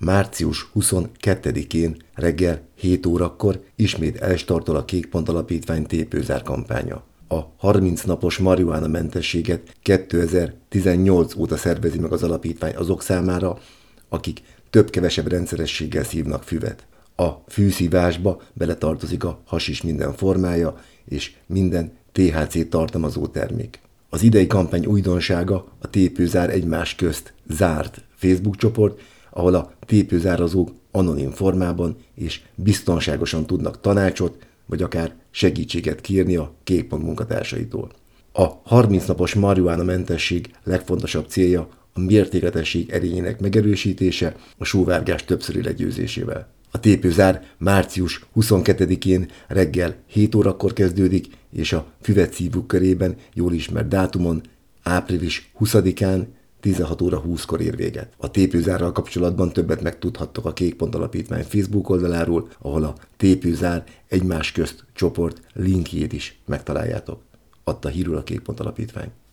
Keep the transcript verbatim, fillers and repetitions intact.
március huszonkettedikén reggel hét órakor ismét elstartol a Kék.pont Alapítvány tépőzár kampánya. A harminc napos marihuánamentességet kétezer-tizennyolc óta szervezi meg az alapítvány azok számára, akik több-kevesebb rendszerességgel szívnak füvet. A fűszívásba beletartozik a hasis minden formája és minden té há cé tartalmazó termék. Az idei kampány újdonsága a tépőzár egymás közt zárt Facebook csoport, ahol a tépőzárazók anonim formában és biztonságosan tudnak tanácsot, vagy akár segítséget kérni a Kék.pont munkatársaitól. A harminc napos marihuánamentesség legfontosabb célja a mértékletesség erényének megerősítése a sóvárgás többszöri legyőzésével. A tépőzár március huszonkettedikén reggel hét órakor kezdődik, és a füvet szívók körében jól ismert dátumon, április huszadikán tizenhat óra húszkor ér véget. A tépőzárral kapcsolatban többet megtudhattok a Kék.pont Alapítvány Facebook oldaláról, ahol a tépőzár egymás közt csoport linkjét is megtaláljátok. Adta hírül a Kék.pont Alapítvány.